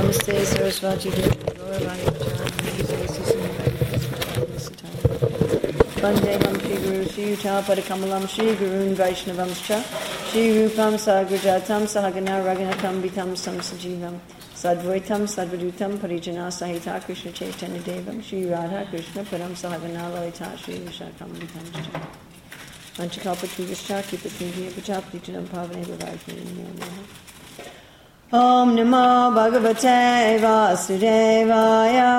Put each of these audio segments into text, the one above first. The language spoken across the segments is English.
Namaste Sarasvati Devi Gauravani Vande Mam Shri Guru Shri Yuta Padakamalam Shri Gurun Vaishnavamscha Shri Rupam Sagrajatam Sahagana Raghunatam Vitam Samsajivam Sadvaitam Sadvadutam Parijana Sahita Krishna Chaitanya Devam Shri Radha Krishna Param Sahagana Lalita Shri Vishakam Vitamscha Manchakalpatruvyascha Kipatnidhiya Pachaptijanam Pavane Bhavakini Om Namo Bhagavate Vasudevaya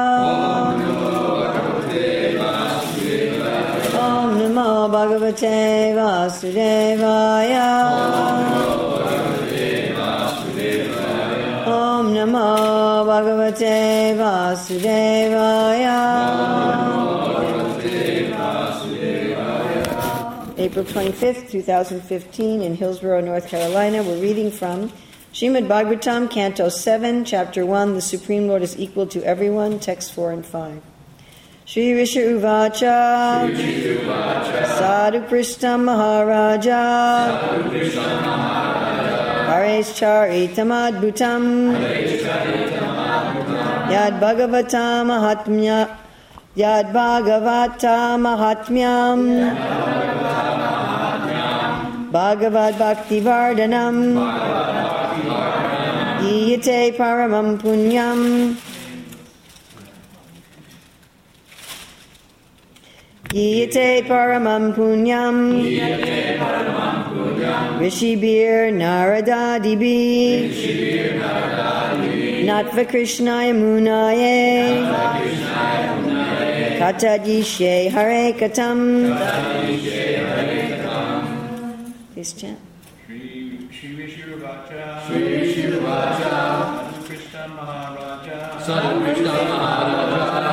Om Namo Bhagavate Vasudevaya Om Namo Bhagavate Vasudevaya April 25th, 2015 in Hillsborough, North Carolina. We're reading from Srimad Bhagavatam, Canto 7, Chapter 1, The Supreme Lord is Equal to Everyone, Texts 4 and 5. Shri Rishi Uvacha Sadhu Prishta Maharaja Haresh Charitam Adbhutam Yad Bhagavata Mahatmyam Bhagavad Bhakti Vardhanam Yate Paramam Punyam Yate Paramam Punyam Rishibir Narada Dibi Natva Krishnaya Munaye Katadishe Hare Katam. Please chant. Shri Vishuvacha Shri Vishuvacha Sadhu Krishna Maharaja Sadhu Krishna Maharaja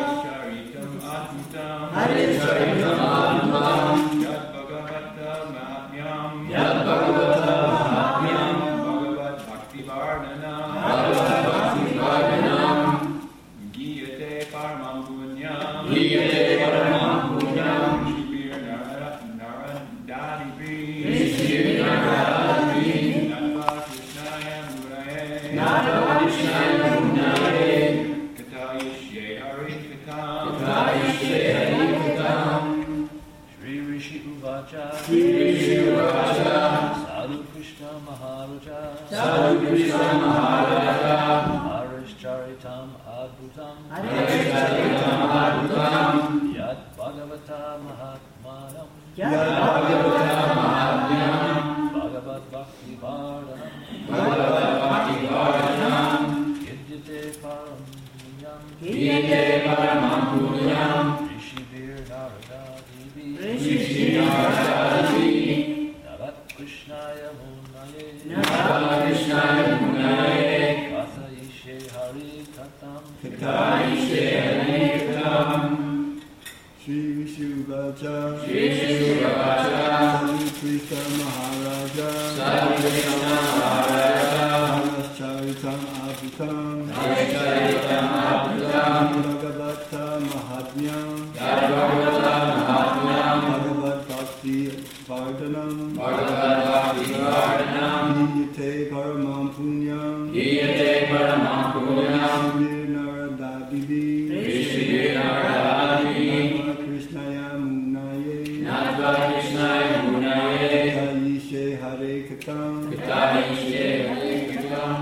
Hare Charitam Adhutam Yad Bhagavata Mahatmyam Yad Bhagavata Mahatmyam Bhagavad Bhakti Vardhanam Bhagavad Bhakti Vardhanam Giyate Paramam Punyam Giyate Paramam Punyam Shibir Naradadivi Shibir Naradadivi Natva Krishnaya Muraye Natva Krishnaya Muraye Katayishye Hare Katam Katayishye Hare Katam Shri Rishi Uvacha Shri Vishuvacha Sadhu Krishna Maharaja Sadhu Krishna Maharaja Harish Charitam Adbhutam Hare Charitam Adbhutam Yad Bhagavata Mahatmanam Yad Bhagavata Mahatmyam Bhagavad Bhakti Vardhanam Bhagavad Bhakti Vardhanam Yajyate Param Punyam Yate Paramam Punyam Rishibir Narada Divi Shri Narada-divi Narat Krishnaya Munaye Natva Krishnaya Munaye Kathayishe Hari Katam Katayishe Hare Katam Shri Vishuvacha Shri Vishuvacha Sadhu Krishna Maharaja Sadhu Krishna Maharaja Haresh Charitam Adhutam Hare Charitam Adbhutam Bhagavata Mahatmyam Yad Bhagavata Mahatmyam Bhagavad Bhakti Vardhanam Bhagavad Bhakti Vardhanam Yate Paramam Punyam Giyate Paramam Punyam Shri Narada-divi Shibir Naradadivi Natva Krishnaya Munaye Natva Krishnaya Munaye Katayishe Hare Katam Katayishe Hare Katam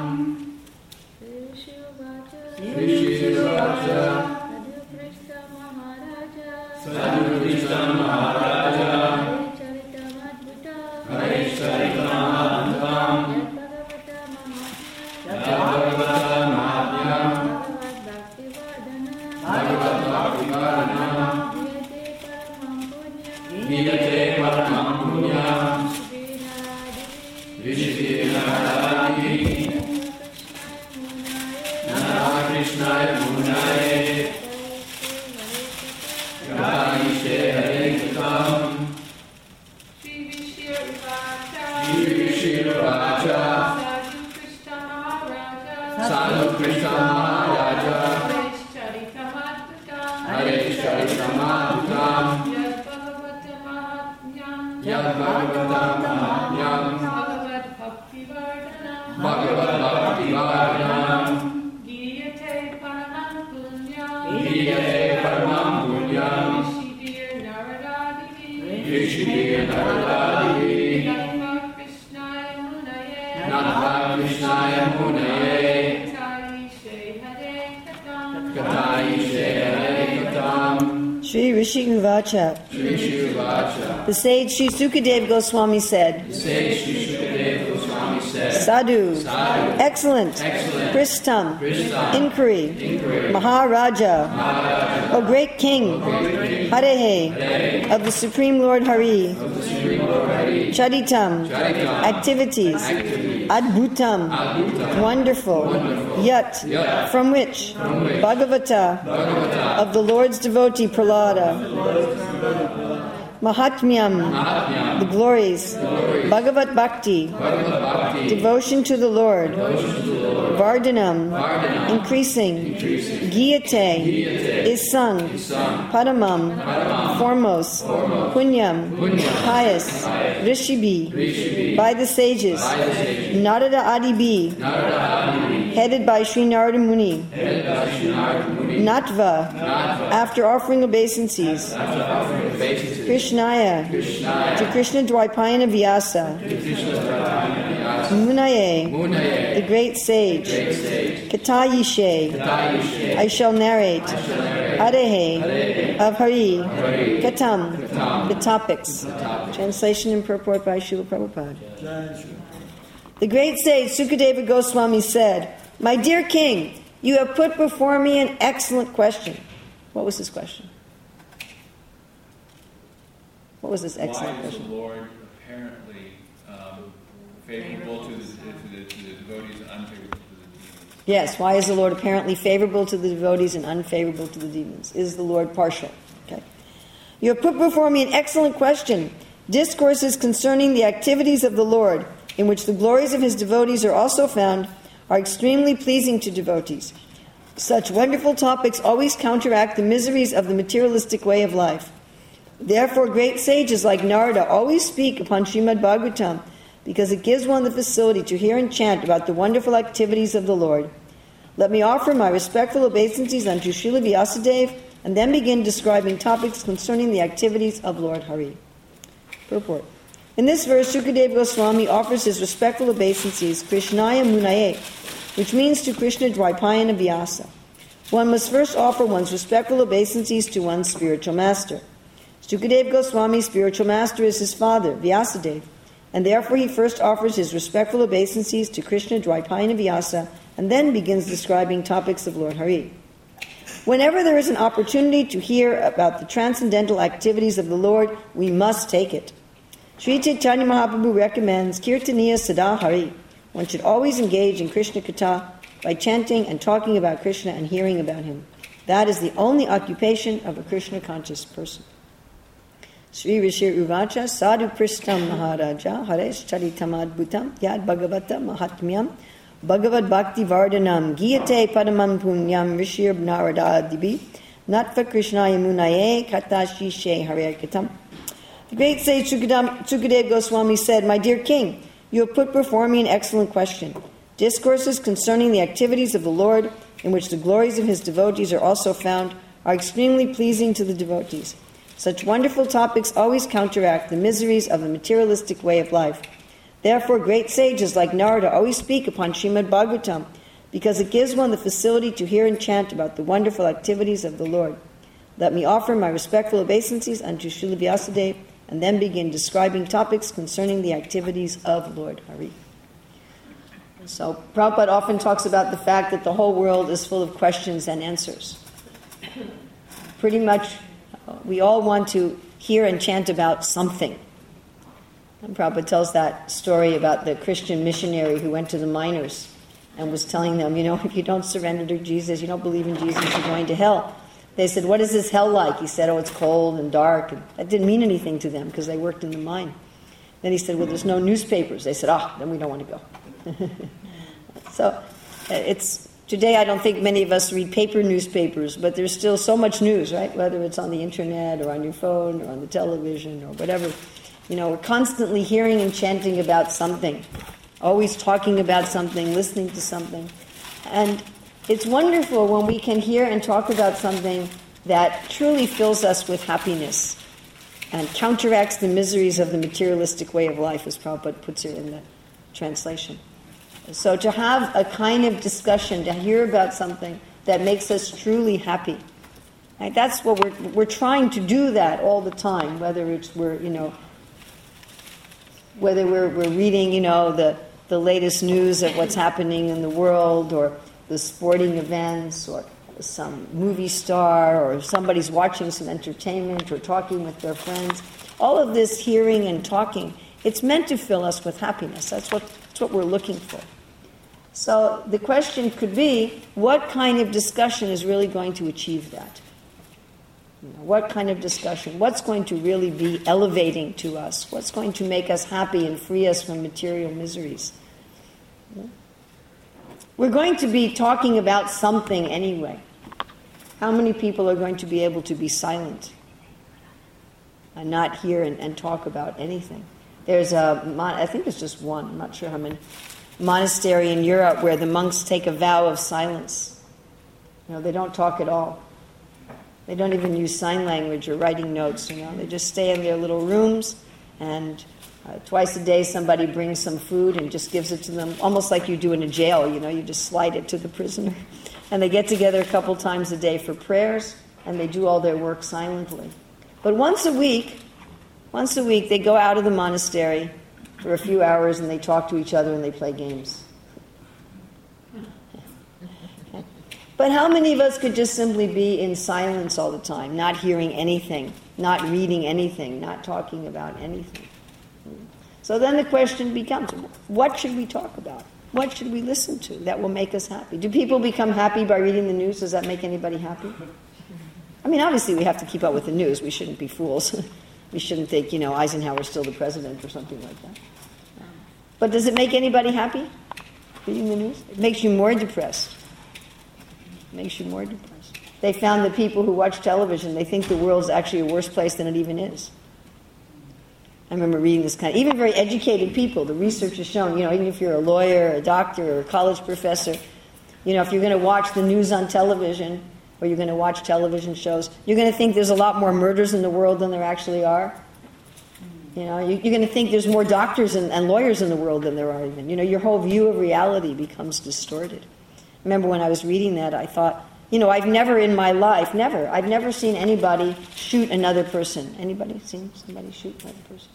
Shri Vishuvacha Sadhu Krishna Maharaja Hare Charitam Adbhutam Yad Bhagavata Mahatmyam Bhagavad Bhakti Vardhanam Giyate Paramam Punyam Rishibir Naradadivi Natva Krishnaya Munaye Katayishe Hare Katam Shri Vishuvacha Sadhu Krishna Maharaja Hare Charitam Adbhutam Yad Bhagavata Mahatmyam Bhakti Vardhanam Bhagavad Bhakti Vardhanam Krishnaya Munaye Kataishe Hare Katam Shri Rishi Uvacha. Shri Shivacha The sage Shri Sukadeva Goswami said, Say Shri Shukadeva Goswami said Sadhu, Sadhu excellent, Excellent Prishtam, Prishtam inquiry, Inquiry Maharaja, Maharaja O great king, Harehe, of the Supreme Lord Hari, of the Supreme Lord Hari Charitam, Charitam activities, Activities Adbhutam, Adbhutam wonderful, Yat, Yat, from which, which, Bhagavata, Bhagavata of the Lord's devotee Prahlada, Mahatmyam, Mahatmya the glories, Bhagavat Bhakti, Bhagavad Bhakti devotion to the Lord, Vardhanam, Vardhanam increasing, Giyate, is sung, Padamam, foremost, Punyam, pious, Rishibi, by the sages, Narada Adibi, headed by Sri Narada Muni, Natva, after offering obeisances, Krishnaya, to Krishna Dwaipayana Vyasa, Munaye, the great sage, Katayishe, I shall narrate, Arehe, of Hari, Katam, the topics. Translation and purport by Srila Prabhupada. The great sage Sukadeva Goswami said, My dear king, you have put before me an excellent question. What was his question? What was this excellent Why is question? the Lord apparently favorable to the devotees and unfavorable to the demons? Yes, why is the Lord apparently favorable to the devotees and unfavorable to the demons? Is the Lord partial? Okay. You have put before me an excellent question. Discourses concerning the activities of the Lord, in which the glories of his devotees are also found, are extremely pleasing to devotees. Such wonderful topics always counteract the miseries of the materialistic way of life. Therefore, great sages like Narada always speak upon Srimad Bhagavatam, because it gives one the facility to hear and chant about the wonderful activities of the Lord. Let me offer my respectful obeisances unto Srila Vyasadeva, and then begin describing topics concerning the activities of Lord Hari. Purport. In this verse, Sukadeva Goswami offers his respectful obeisances, Krishnaya Munaye, which means to Krishna Dwaipayana Vyasa. One must first offer one's respectful obeisances to one's spiritual master. Sukadeva Goswami's spiritual master is his father, Vyasadeva, and therefore he first offers his respectful obeisances to Krishna Dwaipayana Vyasa, and then begins describing topics of Lord Hari. Whenever there is an opportunity to hear about the transcendental activities of the Lord, we must take it. Sri Chaitanya Mahaprabhu recommends Kirtaniya Sada Hari. One should always engage in Krishna Katha by chanting and talking about Krishna and hearing about him. That is the only occupation of a Krishna conscious person. Sri Rishi Uvacha Sadhu Prishtam Maharaja Haresh Charitamad Yad Bhagavata Mahatmyam Bhagavad Bhakti Vardhanam Giyate Padamam Punyam Rishir Narada Dibi Natva Krishnaya Munaye Katashi She Hare Katam. The great sage Sukadeva Goswami said, My dear king, you have put before me an excellent question. Discourses concerning the activities of the Lord, in which the glories of his devotees are also found, are extremely pleasing to the devotees. Such wonderful topics always counteract the miseries of the materialistic way of life. Therefore, great sages like Narada always speak upon Srimad Bhagavatam, because it gives one the facility to hear and chant about the wonderful activities of the Lord. Let me offer my respectful obeisances unto Srila Vyasadeva, and then begin describing topics concerning the activities of Lord Hari. So, Prabhupada often talks about the fact that the whole world is full of questions and answers. Pretty much, we all want to hear and chant about something. And Prabhupada tells that story about the Christian missionary who went to the miners and was telling them, if you don't surrender to Jesus, you don't believe in Jesus, you're going to hell. They said, what is this hell like? He said, it's cold and dark. And that didn't mean anything to them because they worked in the mine. Then he said, there's no newspapers. They said, then we don't want to go. So today I don't think many of us read paper newspapers, but there's still so much news, right? Whether it's on the internet or on your phone or on the television or whatever. We're constantly hearing and chanting about something, always talking about something, listening to something. And it's wonderful when we can hear and talk about something that truly fills us with happiness and counteracts the miseries of the materialistic way of life, as Prabhupada puts it in the translation. So to have a kind of discussion, to hear about something that makes us truly happy, right? That's what we're trying to do that all the time. Whether we're reading, the latest news of what's happening in the world, or the sporting events, or some movie star, or somebody's watching some entertainment, or talking with their friends. All of this hearing and talking, it's meant to fill us with happiness. That's what we're looking for. So the question could be, what kind of discussion is really going to achieve that? What kind of discussion? What's going to really be elevating to us? What's going to make us happy and free us from material miseries? We're going to be talking about something anyway. How many people are going to be able to be silent and not hear and talk about anything? There's I think there's just one, I'm not sure how many, monastery in Europe where the monks take a vow of silence. They don't talk at all. They don't even use sign language or writing notes, They just stay in their little rooms, and twice a day somebody brings some food and just gives it to them, almost like you do in a jail, you just slide it to the prisoner. And they get together a couple times a day for prayers, and they do all their work silently. But once a week, they go out of the monastery for a few hours, and they talk to each other and they play games. But how many of us could just simply be in silence all the time, not hearing anything, not reading anything, not talking about anything? So then the question becomes, what should we talk about? What should we listen to that will make us happy? Do people become happy by reading the news? Does that make anybody happy? I mean, obviously we have to keep up with the news. We shouldn't be fools. We shouldn't think, Eisenhower's still the president or something like that. But does it make anybody happy, reading the news? It makes you more depressed. They found that people who watch television, they think the world's actually a worse place than it even is. I remember reading this even very educated people, the research has shown, even if you're a lawyer, a doctor, or a college professor, if you're going to watch the news on television, or you're going to watch television shows, you're going to think there's a lot more murders in the world than there actually are. You're going to think there's more doctors and lawyers in the world than there are even. Your whole view of reality becomes distorted. I remember when I was reading that, I thought, I've never in my life, I've never seen anybody shoot another person. Anybody seen somebody shoot another person?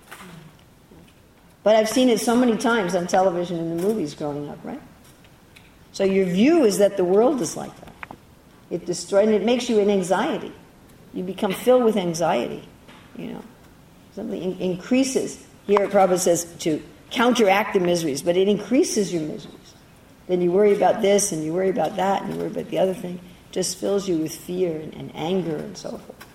But I've seen it so many times on television and the movies growing up, right? So your view is that the world is like that. It destroys, and it makes you in anxiety. You become filled with anxiety, Something increases. Here Prabhupada says to counteract the miseries, but it increases your miseries. Then you worry about this, and you worry about that, and you worry about the other thing. It just fills you with fear and anger and so forth.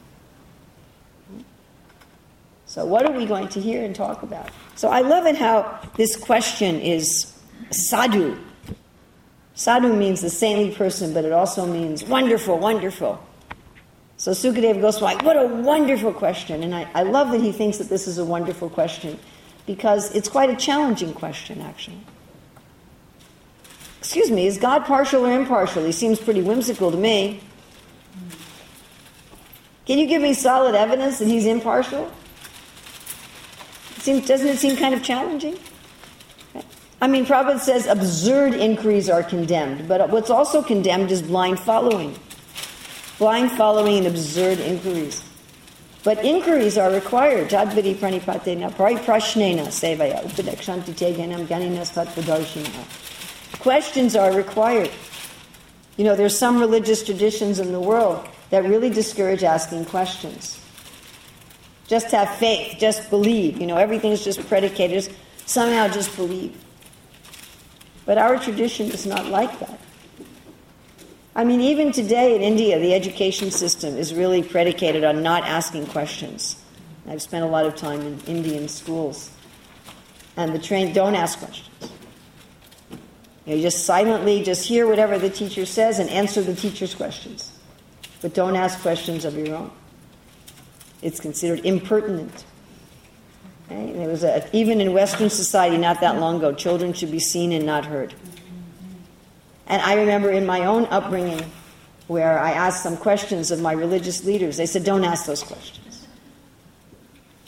So what are we going to hear and talk about? So I love it how this question is sadhu. Sadhu means the saintly person, but it also means wonderful, wonderful. So Sukadeva Goswami, what a wonderful question. And I love that he thinks that this is a wonderful question, because it's quite a challenging question, actually. Excuse me, is God partial or impartial? He seems pretty whimsical to me. Can you give me solid evidence that he's impartial? Doesn't it seem kind of challenging? I mean, Prabhupada says absurd inquiries are condemned, but what's also condemned is blind following. Blind following and absurd inquiries. But inquiries are required. Jadvidi pranipatena pariprashnena sevaya upadekshanti teganam ganinas tatvadarshina. Questions are required. There's some religious traditions in the world that really discourage asking questions. Just have faith, just believe. Everything's just predicated. Somehow just believe. But our tradition is not like that. I mean, even today in India, the education system is really predicated on not asking questions. I've spent a lot of time in Indian schools. And the trained don't ask questions. You just silently just hear whatever the teacher says and answer the teacher's questions. But don't ask questions of your own. It's considered impertinent. Okay? There was even in Western society not that long ago, children should be seen and not heard. And I remember in my own upbringing where I asked some questions of my religious leaders. They said, don't ask those questions.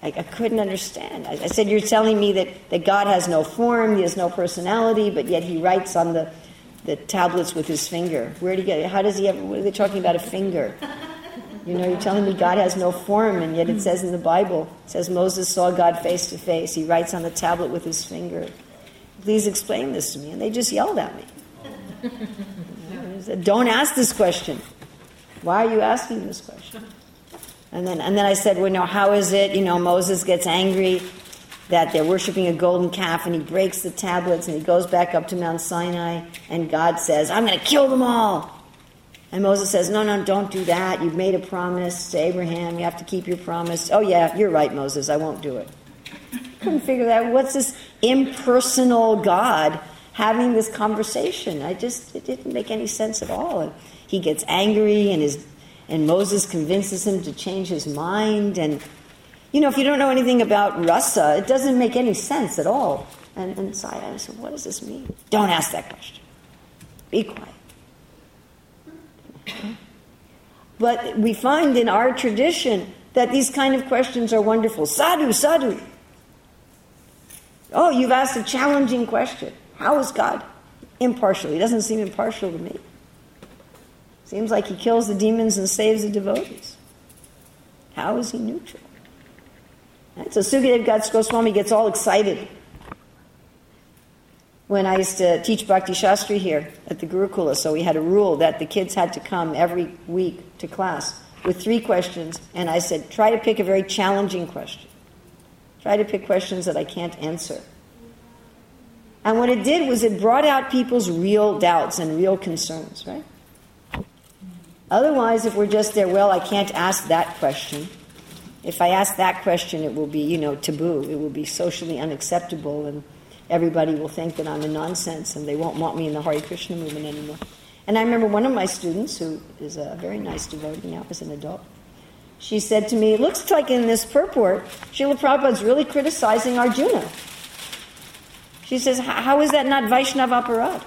I couldn't understand. I said, you're telling me that God has no form, he has no personality, but yet he writes on the tablets with his finger. Where do you get it? How does he have, what are they talking about, a finger? You know, you're telling me God has no form, and yet it says in the Bible, it says Moses saw God face to face. He writes on the tablet with his finger. Please explain this to me. And they just yelled at me. They said, don't ask this question. Why are you asking this question? And then I said, well, no, how is it, Moses gets angry that they're worshiping a golden calf, and he breaks the tablets, and he goes back up to Mount Sinai, and God says, I'm going to kill them all. And Moses says, no, don't do that. You've made a promise to Abraham. You have to keep your promise. Oh, yeah, you're right, Moses. I won't do it. Couldn't figure that out. What's this impersonal God having this conversation? It didn't make any sense at all. And he gets angry, and Moses convinces him to change his mind. And, if you don't know anything about rasa, it doesn't make any sense at all. And so I said, what does this mean? Don't ask that question. Be quiet. But we find in our tradition that these kind of questions are wonderful. Sadhu, sadhu. Oh, you've asked a challenging question. How is God impartial? He doesn't seem impartial to me. Seems like he kills the demons and saves the devotees. How is he neutral? And so Sukadev Goswami gets all excited. When I used to teach Bhakti Shastri here at the Gurukula, so we had a rule that the kids had to come every week to class with 3 questions, and I said, try to pick a very challenging question. Try to pick questions that I can't answer. And what it did was it brought out people's real doubts and real concerns, right? Otherwise, if we're just there, well, I can't ask that question. If I ask that question, it will be, taboo. It will be socially unacceptable, and everybody will think that I'm a nonsense, and they won't want me in the Hare Krishna movement anymore. And I remember one of my students, who is a very nice devotee now as an adult, she said to me, it looks like in this purport, Srila Prabhupada's really criticizing Arjuna. She says, how is that not Vaishnava aparad?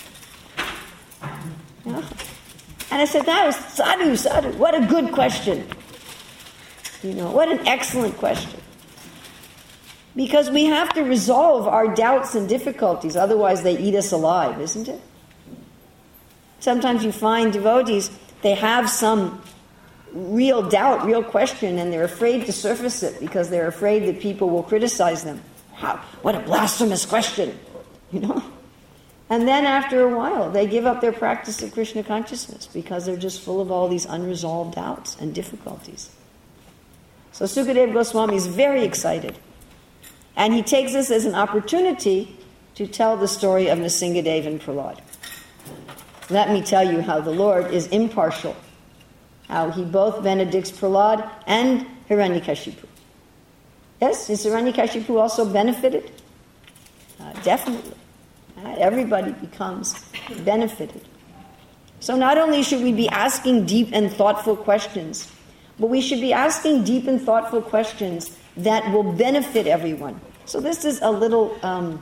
Yeah. And I said, that was sadhu, sadhu. What a good question. What an excellent question. Because we have to resolve our doubts and difficulties, otherwise they eat us alive, isn't it? Sometimes you find devotees, they have some real doubt, real question, and they're afraid to surface it because they're afraid that people will criticize them. What a blasphemous question, And then after a while, they give up their practice of Krishna consciousness because they're just full of all these unresolved doubts and difficulties. So Sukadev Goswami is very excited. And he takes this as an opportunity to tell the story of Nrsingadev and Prahlad. Let me tell you how the Lord is impartial. How he both benedicts Prahlad and Hiranyakashipu. Yes, is Hiranyakashipu also benefited? Definitely. Everybody becomes benefited. So not only should we be asking deep and thoughtful questions, but we should be asking deep and thoughtful questions that will benefit everyone. So this is a little,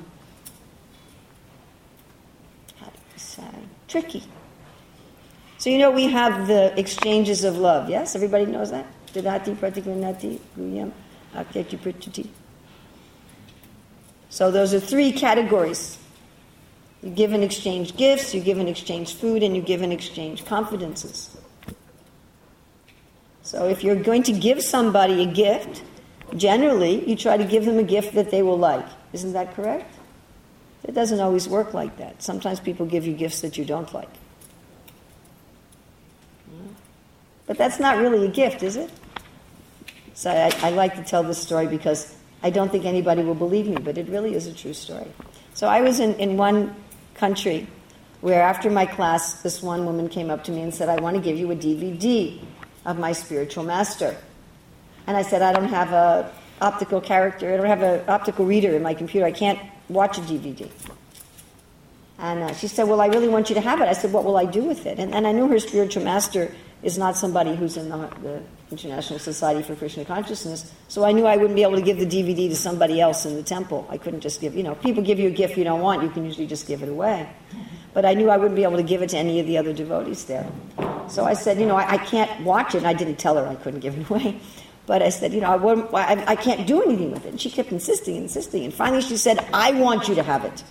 tricky. So we have the exchanges of love, yes? Everybody knows that? Didati, pratikrinati, guyam, akyati prichati. So those are 3 categories. You give and exchange gifts, you give and exchange food, and you give and exchange confidences. So if you're going to give somebody a gift, generally, you try to give them a gift that they will like. Isn't that correct? It doesn't always work like that. Sometimes people give you gifts that you don't like. But that's not really a gift, is it? So I like to tell this story because I don't think anybody will believe me, but it really is a true story. So I was in one country where after my class, this one woman came up to me and said, I want to give you a DVD of my spiritual master. And I said, I don't have an optical reader in my computer. I can't watch a DVD. And she said, well, I really want you to have it. I said, what will I do with it? And I knew her spiritual master is not somebody who's in the International Society for Krishna Consciousness, so I knew I wouldn't be able to give the DVD to somebody else in the temple. I couldn't just give, people give you a gift you don't want, you can usually just give it away. But I knew I wouldn't be able to give it to any of the other devotees there. So I said, I can't watch it, and I didn't tell her I couldn't give it away. But I said, I can't do anything with it. And she kept insisting. And finally she said, I want you to have it.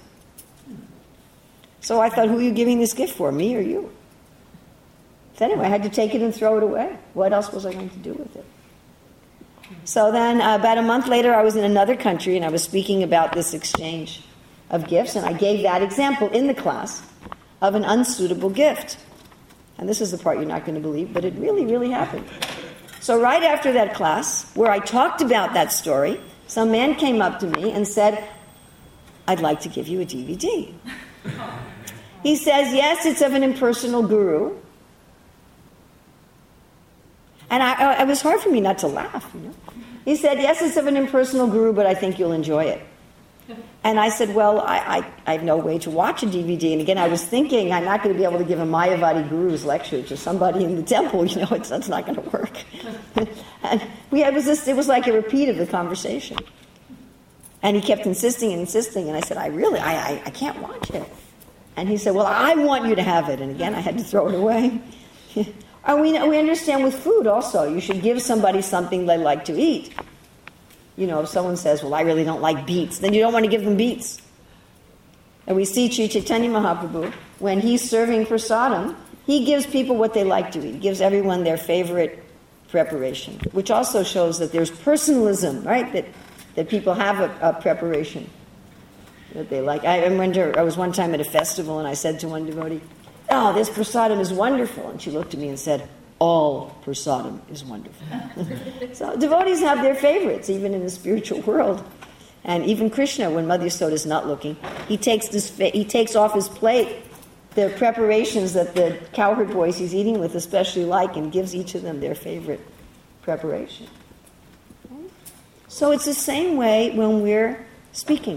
So I thought, who are you giving this gift for, me or you? So anyway, I had to take it and throw it away. What else was I going to do with it? So then about a month later, I was in another country, and I was speaking about this exchange of gifts, and I gave that example in the class of an unsuitable gift. And this is the part you're not going to believe, but it really, really happened. So right after that class, where I talked about that story, some man came up to me and said, I'd like to give you a DVD. He says, yes, it's of an impersonal guru. And it was hard for me not to laugh. He said, yes, it's of an impersonal guru, but I think you'll enjoy it. And I said, well, I have no way to watch a DVD. And again, I was thinking, I'm not going to be able to give a Mayavadi guru's lecture to somebody in the temple. That's not going to work. And it was like a repeat of the conversation. And he kept insisting. And I said, I can't watch it. And he said, well, I want you to have it. And again, I had to throw it away. And we understand with food also. You should give somebody something they like to eat. If someone says, well, I really don't like beets, then you don't want to give them beets. And we see Sri Chaitanya Mahaprabhu, when he's serving prasadam, he gives people what they like to eat. He gives everyone their favorite preparation, which also shows that there's personalism, right? That people have a preparation that they like. I was one time at a festival, and I said to one devotee, oh, this prasadam is wonderful. And she looked at me and said, all prasadam is wonderful. So devotees have their favorites, even in the spiritual world. And even Krishna, when Madhyasoda is not looking, he takes off his plate the preparations that the cowherd boys he's eating with especially like, and gives each of them their favorite preparation. Okay? So it's the same way when we're speaking.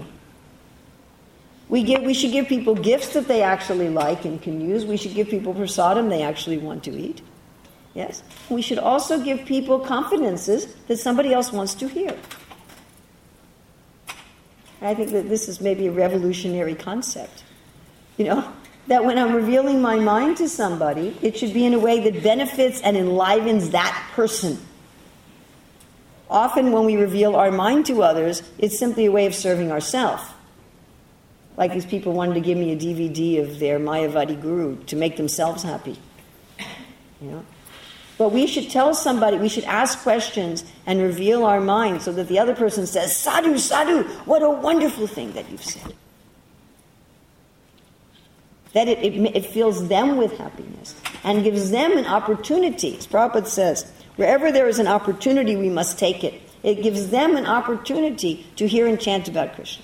We should give people gifts that they actually like and can use. We should give people prasadam they actually want to eat. Yes? We should also give people confidences that somebody else wants to hear. I think that this is maybe a revolutionary concept. That when I'm revealing my mind to somebody, it should be in a way that benefits and enlivens that person. Often when we reveal our mind to others, it's simply a way of serving ourselves. Like these people wanted to give me a DVD of their Mayavadi guru to make themselves happy. But we should tell somebody, we should ask questions and reveal our mind so that the other person says, Sadhu, Sadhu, what a wonderful thing that you've said. That it fills them with happiness and gives them an opportunity. As Prabhupada says, wherever there is an opportunity, we must take it. It gives them an opportunity to hear and chant about Krishna.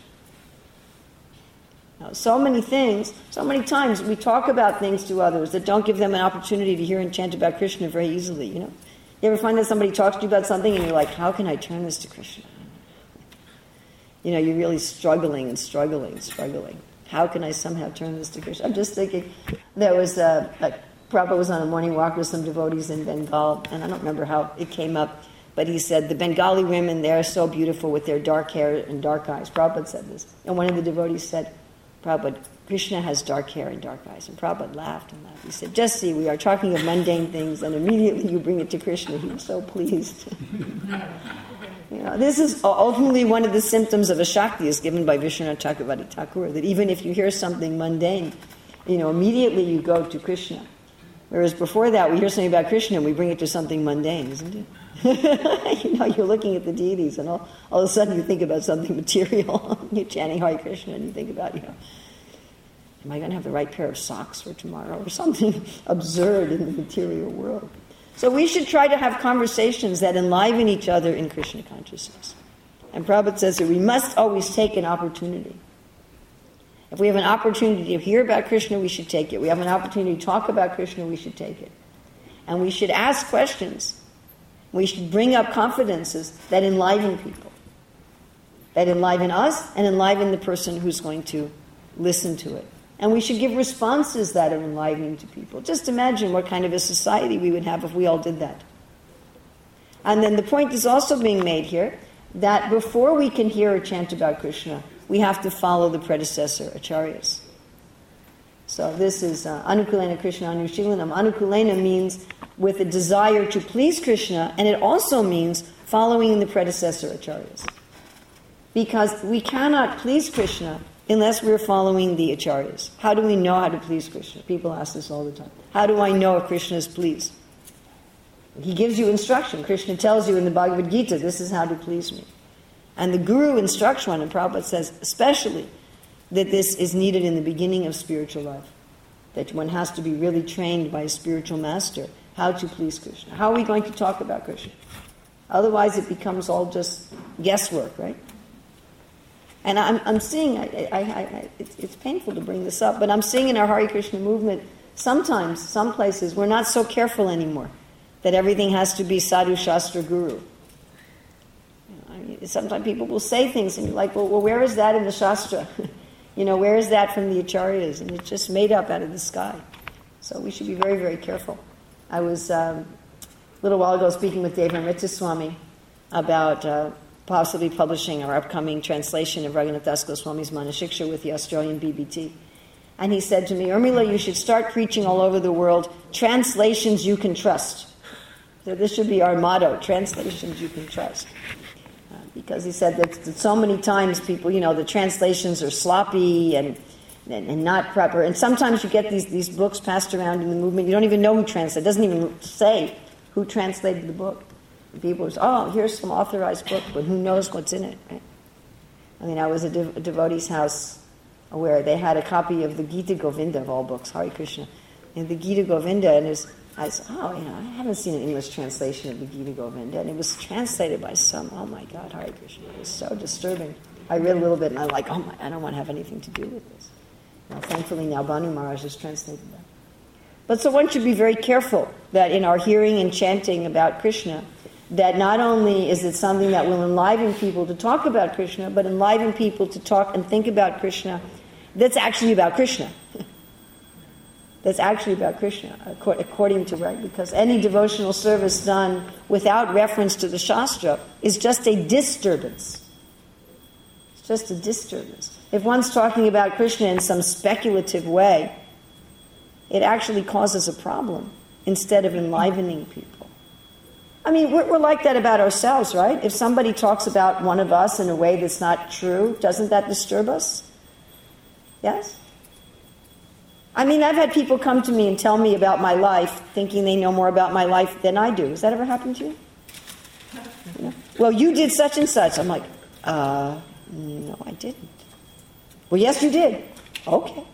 So many times we talk about things to others that don't give them an opportunity to hear and chant about Krishna very easily, You ever find that somebody talks to you about something and you're like, how can I turn this to Krishna? You're really struggling. How can I somehow turn this to Krishna? I'm just thinking, there was Prabhupada was on a morning walk with some devotees in Bengal, and I don't remember how it came up, but he said, the Bengali women, they're so beautiful with their dark hair and dark eyes. Prabhupada said this. And one of the devotees said, Prabhupada, Krishna has dark hair and dark eyes. And Prabhupada laughed and laughed. He said, just see, we are talking of mundane things, and immediately you bring it to Krishna. He was so pleased. This is ultimately one of the symptoms of a Shakti, is given by Vishwanath Chakravarti Thakur, that even if you hear something mundane, immediately you go to Krishna. Whereas before that, we hear something about Krishna and we bring it to something mundane, isn't it? You're looking at the deities, and all of a sudden you think about something material. You're chanting Hare Krishna, and you think about, am I going to have the right pair of socks for tomorrow, or something absurd in the material world? So we should try to have conversations that enliven each other in Krishna consciousness. And Prabhupada says that we must always take an opportunity. If we have an opportunity to hear about Krishna, we should take it. We have an opportunity to talk about Krishna, we should take it. And we should ask questions. We should bring up confidences that enliven people. That enliven us and enliven the person who's going to listen to it. And we should give responses that are enlivening to people. Just imagine what kind of a society we would have if we all did that. And then the point is also being made here that before we can hear or chant about Krishna, we have to follow the predecessor acharyas. So this is Anukulena Krishna Anushilanam. Anukulena means with a desire to please Krishna, and it also means following the predecessor acharyas. Because we cannot please Krishna unless we're following the acharyas. How do we know how to please Krishna? People ask this all the time. How do I know if Krishna is pleased? He gives you instruction. Krishna tells you in the Bhagavad Gita, this is how to please me. And the Guru instructs one, and Prabhupada says especially that this is needed in the beginning of spiritual life. That one has to be really trained by a spiritual master how to please Krishna. How are we going to talk about Krishna? Otherwise it becomes all just guesswork, right? And I'm seeing, it's painful to bring this up, but I'm seeing in our Hare Krishna movement, sometimes, some places, we're not so careful anymore that everything has to be sadhu, shastra, guru. Sometimes people will say things and you're like, well, where is that in the shastra? Where is that from the acharyas? And it's just made up out of the sky. So we should be very, very careful. I was, a little while ago, speaking with Deva Swami about possibly publishing our upcoming translation of Raghunath Das Goswami's Manashiksha with the Australian BBT. And he said to me, Urmila, you should start preaching all over the world, translations you can trust. So this should be our motto, translations you can trust. Because he said that so many times people, the translations are sloppy and not proper. And sometimes you get these books passed around in the movement, you don't even know who translated. It doesn't even say who translated the book. And people say, oh, here's some authorized book, but who knows what's in it, right? I was at a devotee's house where they had a copy of the Gita Govinda of all books, Hare Krishna. And the Gita Govinda, and I said, I haven't seen an English translation of the Gita Govinda. And it was translated by oh my God, Hare Krishna. It was so disturbing. I read a little bit and I'm like, I don't want to have anything to do with this. Thankfully now Banu Maharaj has translated that. But so one should be very careful that in our hearing and chanting about Krishna, that not only is it something that will enliven people to talk about Krishna, but enliven people to talk and think about Krishna that's actually about Krishna. That's actually about Krishna, according to right, because any devotional service done without reference to the Shastra is just a disturbance. It's just a disturbance. If one's talking about Krishna in some speculative way, it actually causes a problem instead of enlivening people. We're like that about ourselves, right? If somebody talks about one of us in a way that's not true, doesn't that disturb us? Yes? I've had people come to me and tell me about my life, thinking they know more about my life than I do. Has that ever happened to you? Well, you did such and such. I'm like, no, I didn't. Well, yes, you did. Okay.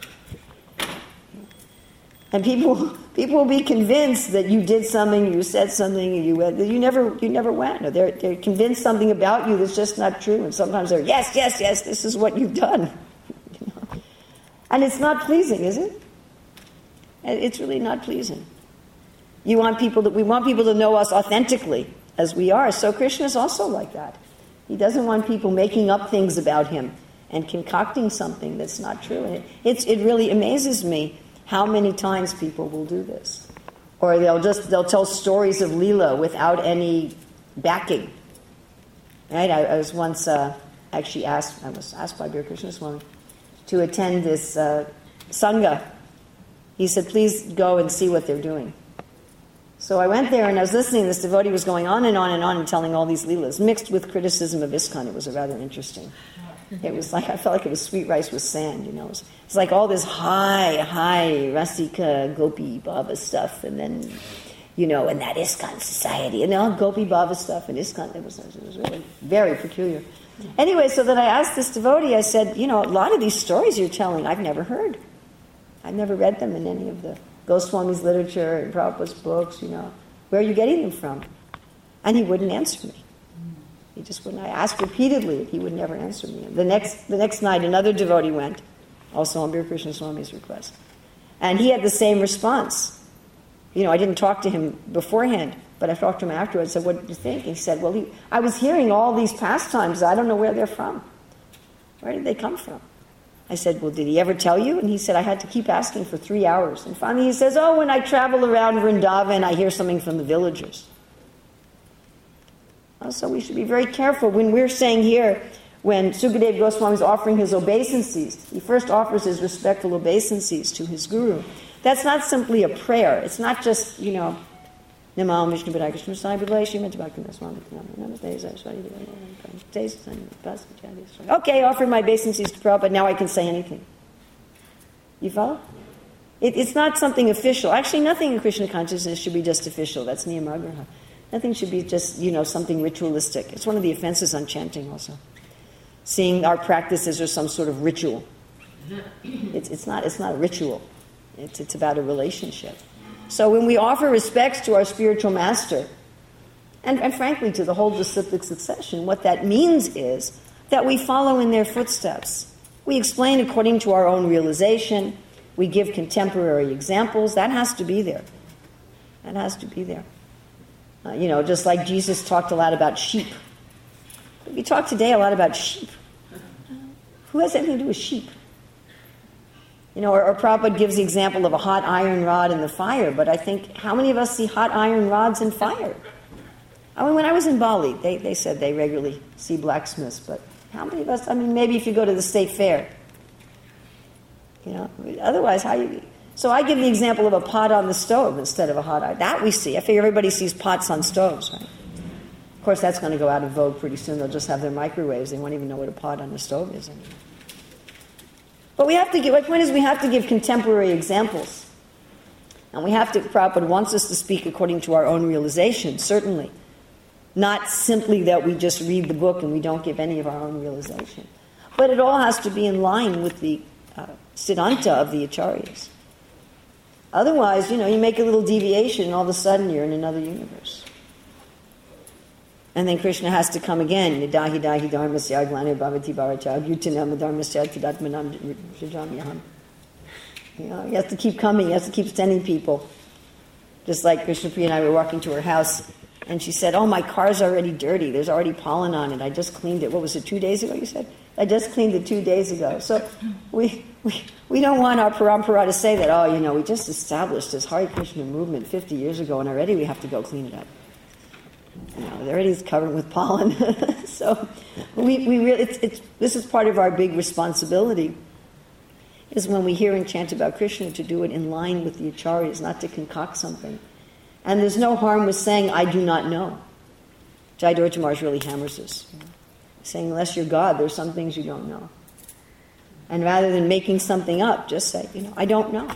And people will be convinced that you did something, you said something, you never went. Or they're convinced something about you that's just not true. And sometimes they're, yes, this is what you've done. And it's not pleasing, is it? It's really not pleasing. We want people to know us authentically as we are. So Krishna is also like that. He doesn't want people making up things about him and concocting something that's not true. And it really amazes me how many times people will do this. Or they'll tell stories of Leela without any backing. Right? I was once actually asked by Bir Krishna Swami to attend this Sangha. He said, please go and see what they're doing. So I went there and I was listening. This devotee was going on and on and on and telling all these Leelas, mixed with criticism of ISKCON. It was rather interesting. It was like, I felt like it was sweet rice with sand, It's like all this high Rasika, Gopi Baba stuff, and then, and that ISKCON society, and all Gopi Baba stuff, and ISKCON, it was really very peculiar. Anyway, so then I asked this devotee, I said, a lot of these stories you're telling, I've never heard. I've never read them in any of the Goswami's literature and Prabhupada's books, Where are you getting them from? And he wouldn't answer me. He just wouldn't. I asked repeatedly, he would never answer me. The next night, another devotee went, also on Bir Krishna Swami's request. And he had the same response. I didn't talk to him beforehand, but I talked to him afterwards. I said, what did you think? He said, well, I was hearing all these pastimes. I don't know where they're from. Where did they come from? I said, well, did he ever tell you? And he said, I had to keep asking for 3 hours. And finally he says, when I travel around Vrindavan, I hear something from the villagers. So we should be very careful when we're saying here, when Sukadeva Goswami is offering his obeisances, he first offers his respectful obeisances to his guru. That's not simply a prayer. It's not just, Namah Vishnu Padaya Krishna Sai Bhagavai Srimati Bhaktivinoda Swami Namaste Saraswati Okay, offer my obeisances to Prabhupada, now I can say anything. You follow? It's not something official. Actually, nothing in Krishna consciousness should be just official. That's niyamagraha. Nothing should be just, something ritualistic. It's one of the offenses on chanting also. Seeing our practices as some sort of ritual. It's not a ritual. It's about a relationship. So when we offer respects to our spiritual master, and frankly to the whole disciplic succession, what that means is that we follow in their footsteps. We explain according to our own realization. We give contemporary examples. That has to be there. That has to be there. Just like Jesus talked a lot about sheep. We talk today a lot about sheep. Who has anything to do with sheep? Or Prabhupada gives the example of a hot iron rod in the fire, but I think, how many of us see hot iron rods in fire? When I was in Bali, they said they regularly see blacksmiths, but how many of us, maybe if you go to the state fair, otherwise, how you... So I give the example of a pot on the stove instead of a hot iron. That we see. I figure everybody sees pots on stoves, right? Of course, that's going to go out of vogue pretty soon. They'll just have their microwaves. They won't even know what a pot on the stove is anymore. But my point is we have to give contemporary examples. And Prabhupada wants us to speak according to our own realization, certainly. Not simply that we just read the book and we don't give any of our own realization. But it all has to be in line with the siddhanta of the acharyas. Otherwise, you make a little deviation and all of a sudden you're in another universe. And then Krishna has to come again. Nidahi dahi dharmasya glane bhavati bharacha yutinam dharmasya tidatmanam shajamyaham. He has to keep coming. He has to keep sending people. Just like Krishna Priya and I were walking to her house, and she said, "Oh, my car's already dirty. There's already pollen on it. I just cleaned it." What was it, 2 days ago, you said? I just cleaned it 2 days ago. So we don't want our parampara to say that, we just established this Hare Krishna movement 50 years ago, and already we have to go clean it up. It already is covered with pollen. So this is part of our big responsibility, is when we hear and chant about Krishna, to do it in line with the acharyas, not to concoct something. And there's no harm with saying, "I do not know." Jai Dorje Maharaj really hammers this. Saying, unless you're God, there's some things you don't know. And rather than making something up, just say, "I don't know."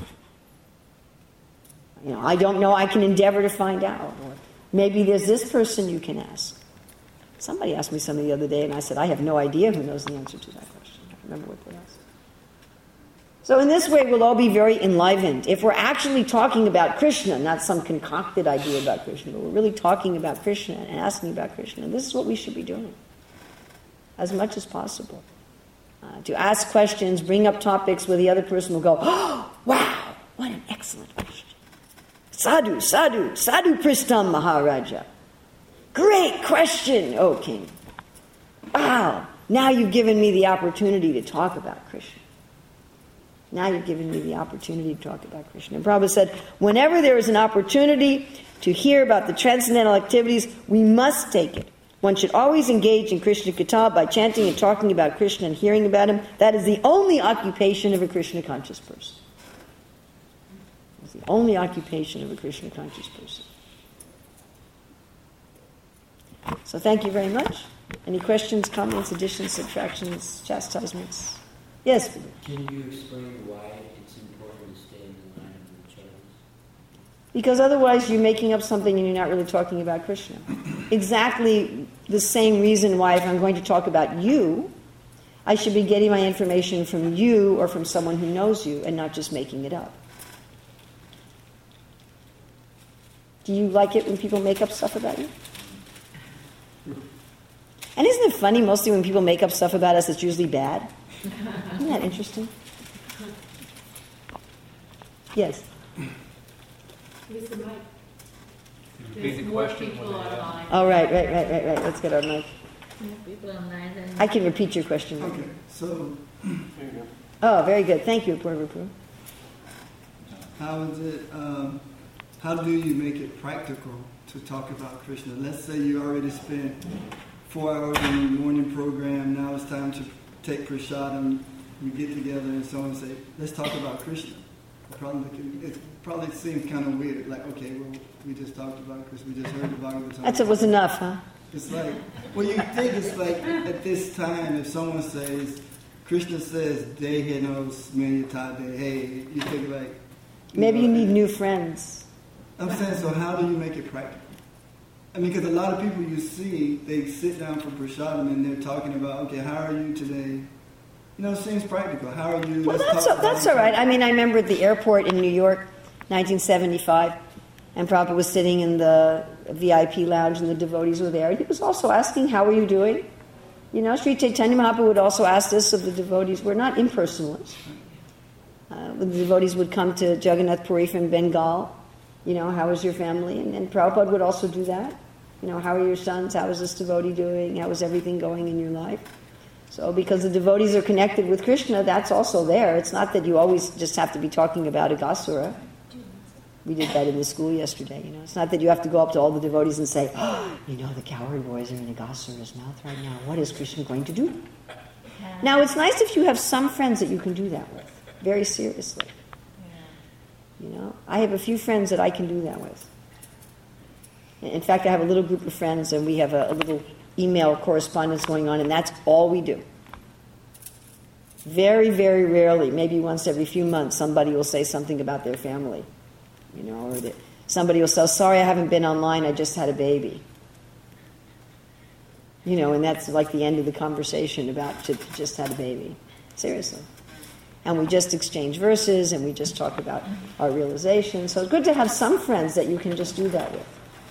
I don't know, I can endeavor to find out. Or maybe there's this person you can ask. Somebody asked me something the other day, and I said, I have no idea who knows the answer to that question. I don't remember what they asked. So in this way, we'll all be very enlivened. If we're actually talking about Krishna, not some concocted idea about Krishna, but we're really talking about Krishna and asking about Krishna, and this is what we should be doing as much as possible. To ask questions, bring up topics where the other person will go, "Oh, wow, what an excellent question. Sadhu, sadhu, sadhu pristam Maharaja. Great question, O king. Wow, now you've given me the opportunity to talk about Krishna. Now you've given me the opportunity to talk about Krishna." And Prabhupada said, whenever there is an opportunity to hear about the transcendental activities, we must take it. One should always engage in Krishna Katha by chanting and talking about Krishna and hearing about him. That is the only occupation of a Krishna conscious person. It's the only occupation of a Krishna conscious person. So thank you very much. Any questions, comments, additions, subtractions, chastisements? Yes? Can you explain why it's important to stay in the line of the acharyas? Because otherwise you're making up something and you're not really talking about Krishna. Exactly the same reason why if I'm going to talk about you, I should be getting my information from you or from someone who knows you and not just making it up. Do you like it when people make up stuff about you? And isn't it funny, mostly when people make up stuff about us, it's usually bad? Isn't that interesting? Yes? Use the mic. Repeat the There's more question people when they, online. Oh, right. Let's get our mic. People online than I can repeat your question. Okay, so Oh, very good. Thank you, Purvapu. how is it? How do you make it practical to talk about Krishna? Let's say you already spent 4 hours in the morning program. Now it's time to take prasadam. We get together and someone say, let's talk about Krishna. It probably seems kind of weird. Like, okay, well, we just talked about Krishna. We just heard the Bhagavatam. That's it was enough, huh? It's like, well, you think it's like at this time, if someone says, Krishna says, Deheno Smenyatade, hey, you think like... Maybe you need new friends. I'm saying, so how do you make it practical? I mean, because a lot of people you see, they sit down for prasadam and they're talking about, okay, how are you today? You know, it seems practical. How are you? Well, that's all right. I mean, I remember at the airport in New York, 1975, and Prabhupada was sitting in the VIP lounge and the devotees were there. He was also asking, how are you doing? You know, Sri Chaitanya Mahaprabhu would also ask this of the devotees. We're not impersonalists. The devotees would come to Jagannath Puri from Bengal. You know, how is your family? And Prabhupada would also do that. You know, how are your sons? How is this devotee doing? How is everything going in your life? So because the devotees are connected with Krishna, that's also there. It's not that you always just have to be talking about Aghasura. We did that in the school yesterday, you know. It's not that you have to go up to all the devotees and say, oh, you know, the cowherd boys are in Aghasura's mouth right now. What is Krishna going to do? Now, it's nice if you have some friends that you can do that with, very seriously. You know, I have a few friends that I can do that with. In fact, I have a little group of friends, and we have a little email correspondence going on, and that's all we do. Very, very rarely, maybe once every few months, somebody will say something about their family. You know, or that somebody will say, sorry, I haven't been online, I just had a baby. You know, and that's like the end of the conversation about just had a baby. Seriously. And we just exchange verses, and we just talk about our realization. So it's good to have some friends that you can just do that with.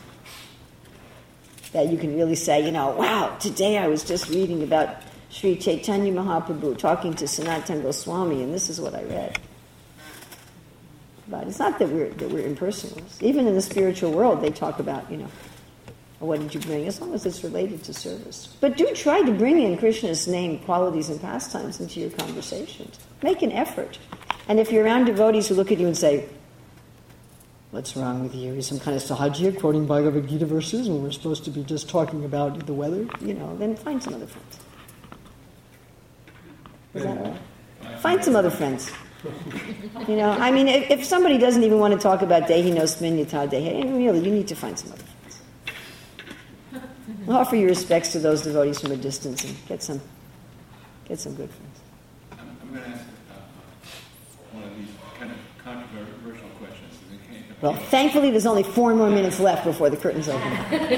That you can really say, you know, wow, today I was just reading about Sri Chaitanya Mahaprabhu talking to Sanatana Goswami, and this is what I read. But it's not that we're impersonalists. Even in the spiritual world, they talk about, you know, what did you bring, as long as it's related to service. But do try to bring in Krishna's name, qualities, and pastimes into your conversations. Make an effort. And if you're around devotees who look at you and say, what's wrong with you? You're some kind of sahajya quoting Bhagavad Gita verses when we're supposed to be just talking about the weather? You know, then find some other friends. Is that all right? Find some other friends. You know, I mean, if somebody doesn't even want to talk about Dehi no Sminyata Dehi, really, you need to find some other friends. Offer your respects to those devotees from a distance and get some good friends. I'm going to ask one of these kind of controversial questions. Well, thankfully, there's only 4 more minutes left before the curtains open.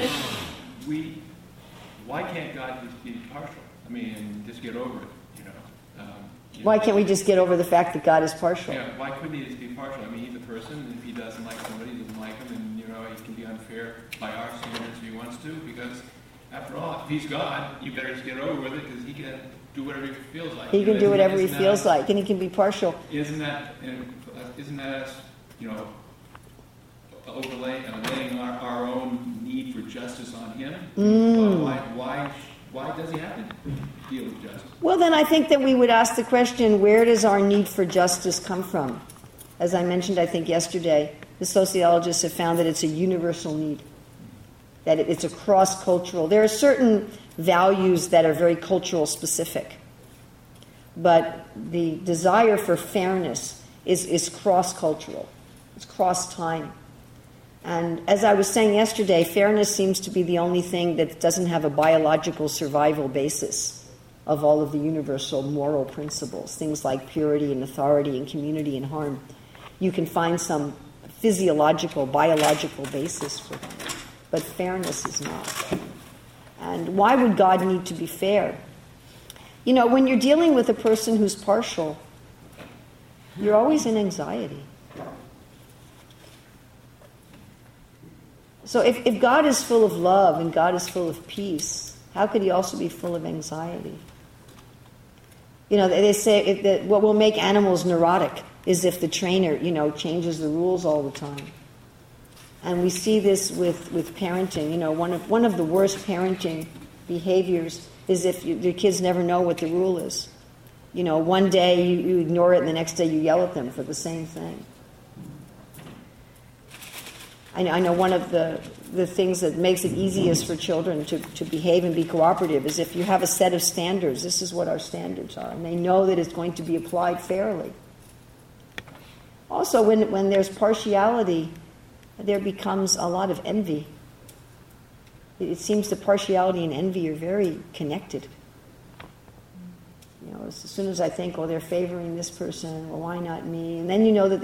Why can't God just be partial? I mean, just get over it, you know? Why can't we just get over the fact that God is partial? Yeah, why couldn't he just be partial? I mean, he's a person, and if he doesn't like somebody, he doesn't like him, and, you know, he can be unfair by our standards if he wants to, because, after all, if he's God, you better just get over with it, because he can do whatever he feels like. He can do whatever he feels like, and he can be partial. Isn't that us, you know, overlaying our own need for justice on him? Why does he have to deal with justice? Well, then I think that we would ask the question, where does our need for justice come from? As I mentioned, I think yesterday, the sociologists have found that it's a universal need, that it's a cross-cultural. There are certain values that are very cultural specific, but the desire for fairness is cross-cultural. It's cross-time. And as I was saying yesterday, fairness seems to be the only thing that doesn't have a biological survival basis of all of the universal moral principles, things like purity and authority and community and harm. You can find some physiological, biological basis for that, but fairness is not. And why would God need to be fair? You know, when you're dealing with a person who's partial, you're always in anxiety. So if God is full of love and God is full of peace, how could he also be full of anxiety? You know, they say that what will make animals neurotic is if the trainer, you know, changes the rules all the time. And we see this with parenting. You know, one of the worst parenting behaviors is if your kids never know what the rule is. You know, one day you ignore it and the next day you yell at them for the same thing. I know one of the things that makes it easiest for children to behave and be cooperative is if you have a set of standards. This is what our standards are, and they know that it's going to be applied fairly. Also, when there's partiality, there becomes a lot of envy. It seems that partiality and envy are very connected. You know, as soon as I think, oh, they're favoring this person, well, why not me? And then you know that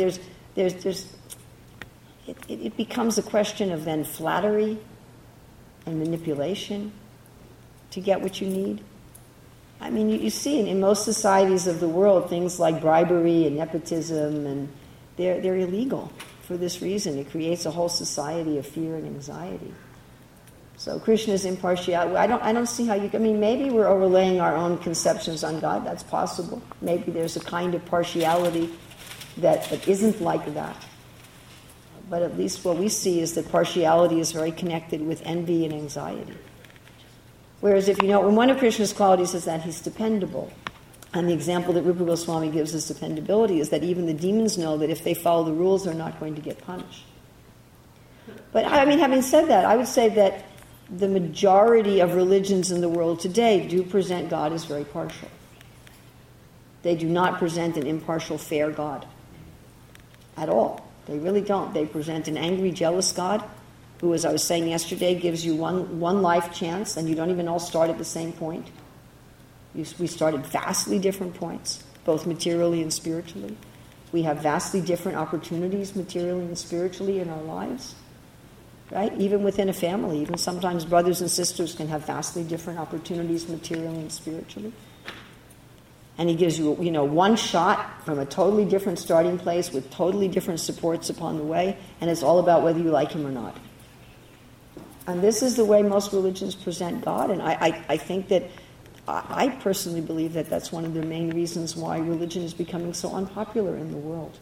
it becomes a question of then flattery and manipulation to get what you need. I mean, you see in most societies of the world things like bribery and nepotism, and they're illegal for this reason. It creates a whole society of fear and anxiety. So Krishna's impartiality, I don't see how maybe we're overlaying our own conceptions on God. That's possible. Maybe there's a kind of partiality that isn't like that. But at least what we see is that partiality is very connected with envy and anxiety. Whereas when one of Krishna's qualities is that he's dependable, and the example that Rupa Goswami gives as dependability is that even the demons know that if they follow the rules, they're not going to get punished. But having said that, I would say that the majority of religions in the world today do present God as very partial. They do not present an impartial, fair God at all. They really don't. They present an angry, jealous God who, as I was saying yesterday, gives you one life chance, and you don't even all start at the same point. We start at vastly different points, both materially and spiritually. We have vastly different opportunities materially and spiritually in our lives. Right? Even within a family, even sometimes brothers and sisters can have vastly different opportunities materially and spiritually. And he gives you, one shot from a totally different starting place with totally different supports upon the way, and it's all about whether you like him or not. And this is the way most religions present God, and I think that, I personally believe that that's one of the main reasons why religion is becoming so unpopular in the world.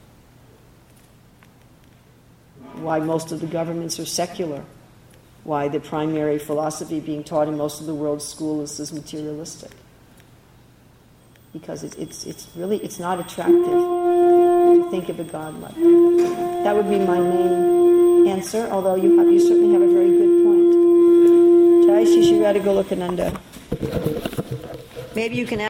Why most of the governments are secular, why the primary philosophy being taught in most of the world's schools is materialistic. Because it's not attractive to think of a God like that. That would be my main answer, although you certainly have a very good point. Jai Shri Radha Golokananda. Maybe you can